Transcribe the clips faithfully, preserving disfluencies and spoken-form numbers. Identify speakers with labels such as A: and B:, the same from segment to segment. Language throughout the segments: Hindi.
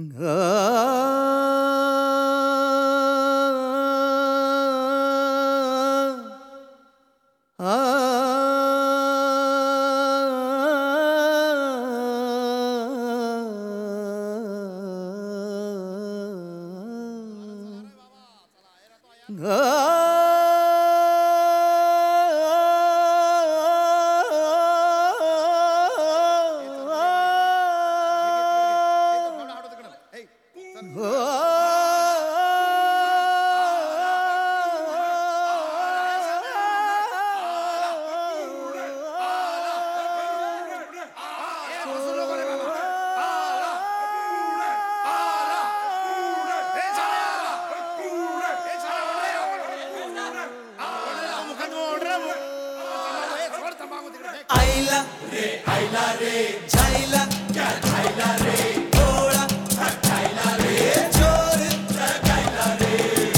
A: आइला रे आइला रे झाइला क्या झाइला रे थोड़ा झाइला रे जोर झाइला रे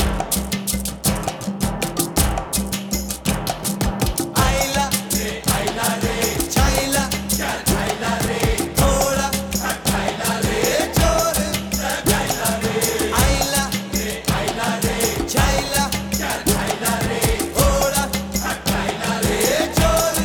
A: आइला रे आइला रे झाइला क्या झाइला रे थोड़ा झाइला रे जोर झाइला रे आइला रे आइला रे झाइला क्या झाइला रे थोड़ा झाइला रे जोर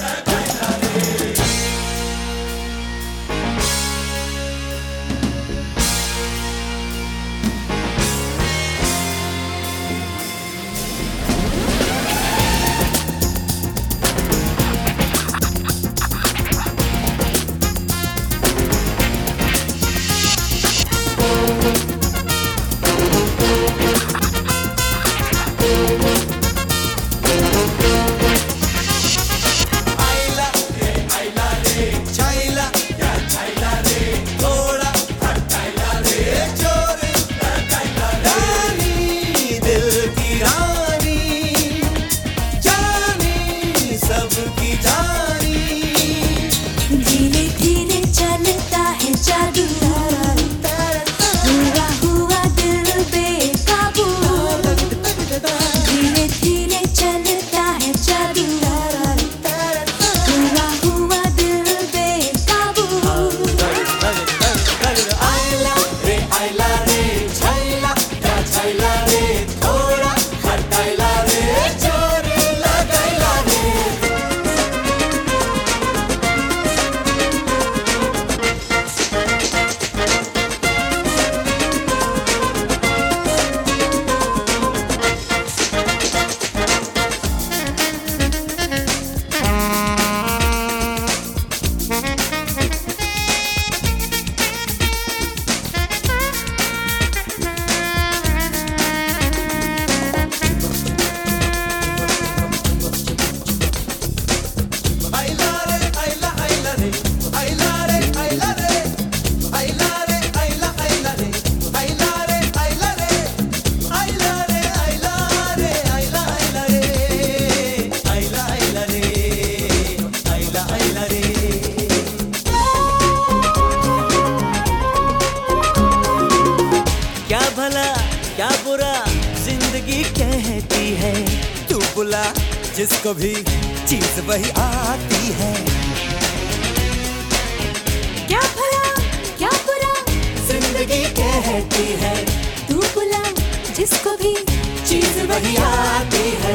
A: क्या बुरा जिंदगी कहती है, तू बुला जिसको भी चीज वही आती है।
B: क्या भला क्या बुरा
A: जिंदगी कहती है,
B: तू बुला जिसको भी
A: चीज वही आती है।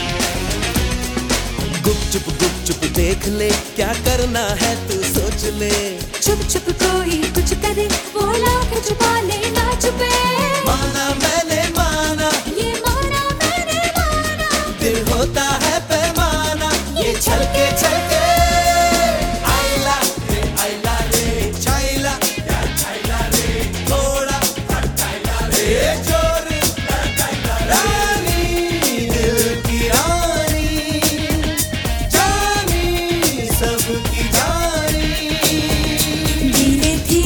A: गुपचुप गुपचुप देख ले, क्या करना है तू सोच ले।
B: छुप छुप कोई कुछ करे, वो लाख छुपा ले ना छुपे।
A: माना मैंने माना,
B: ये माना मैंने माना,
A: दिल होता है पैमाना, ये छलके छलके। आइला रे आइला रे झाइला क्या झाइला रे थोड़ा झाइला रे जोर झाइला रानी दिल की रानी जानी सबकी जानी।
B: धीरे धीरे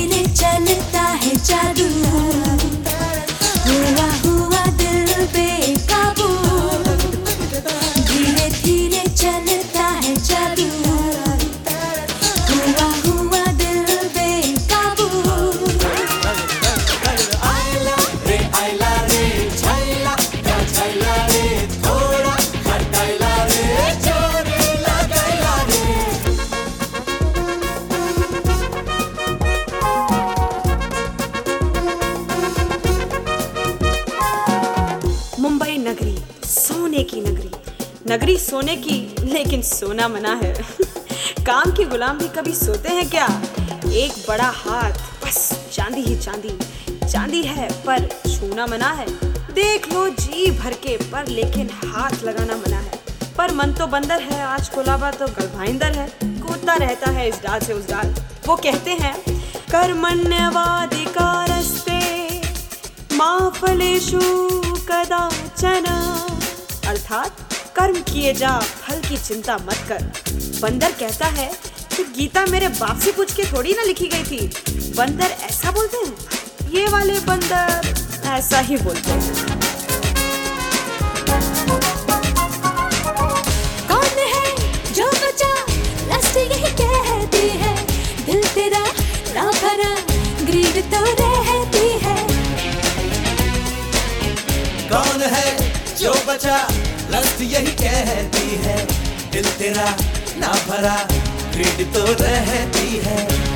C: नगरी सोने की लेकिन सोना मना है। काम की गुलाम भी कभी सोते हैं क्या? एक बड़ा हाथ, बस चांदी ही चांदी, चांदी है पर छूना मना है। देख लो जी भर के पर लेकिन हाथ लगाना मना है। पर मन तो बंदर है, आज कोलाबा तो गलभाइंदर है, कूदता रहता है इस डाल से उस डाल। वो कहते हैं कर्मण्यवाधिकारस्ते मा फलेषु कदाचन, अर्थात कर्म किए जा फल की चिंता मत कर। बंदर कहता है कि गीता मेरे बाप से पूछ के थोड़ी ना लिखी गई थी। बंदर ऐसा बोलते हैं? ये वाले बंदर ऐसा ही बोलते हैं।
B: कौन है जो बचा लास्ट यही कहती है, दिल तेरा ना भरा ग्रीड तो रहती है।
A: कौन है जो बचा लस्ट यही कहती है, दिल तेरा ना भरा ग्रीड तो रहती है।